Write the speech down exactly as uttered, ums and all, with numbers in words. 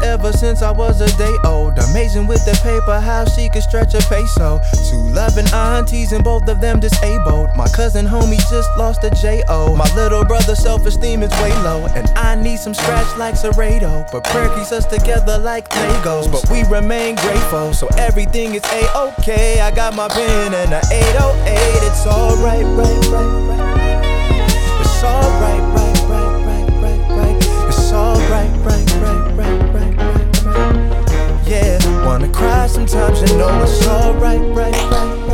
ever since I was a day old. Amazing with the paper, how she could stretch a peso. Two loving aunties and both of them disabled. My cousin homie just lost a J O. My little brother's self-esteem is way low, and I need some scratch like Serrato. But prayer keeps us together like Legos. But we remain grateful, so everything is A-okay. I got my pen and a eight oh eight. It's alright, right, right, right. It's alright, right, right, right, right, right. It's alright, right, right, right, right, right, right. Yeah, wanna cry sometimes, you know it's alright, right, right.